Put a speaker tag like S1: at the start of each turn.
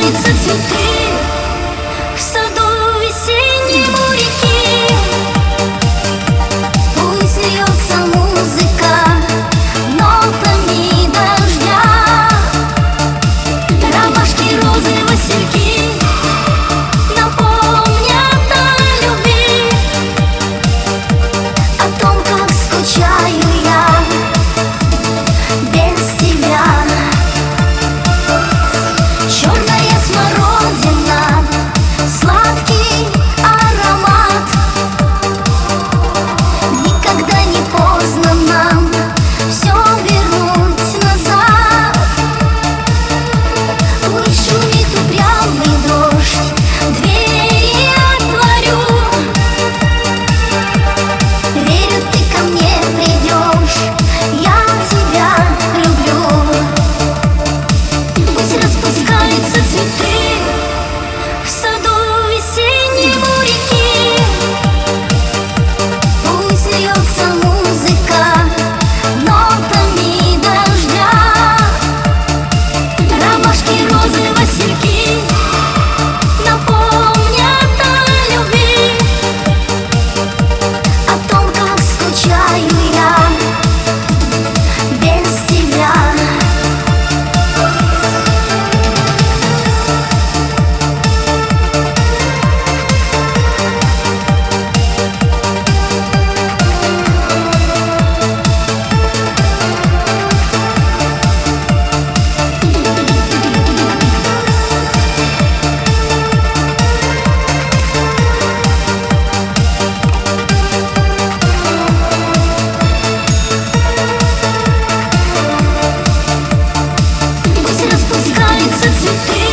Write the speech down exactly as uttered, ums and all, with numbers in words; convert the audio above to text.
S1: распускаются цветы в саду весеннем у реки. Пусть льется музыка нотами дождя. Ромашки, розы, васильки напомнят о любви, о том, как скучаю я без тебя. Черная смородина, сладкий аромат. Никогда не поздно нам все вернуть назад. Пусть шумит упрямый дождь, двери отворю. Верю, ты ко мне придешь, я тебя люблю. Пусть распускаются цветы в саду весеннем у реки. Пусть льется музыка нотами дождя. Ромашки, розы, васильки напомнят о любви, о том, как скучаю я без тебя. Пусть распускаются цветы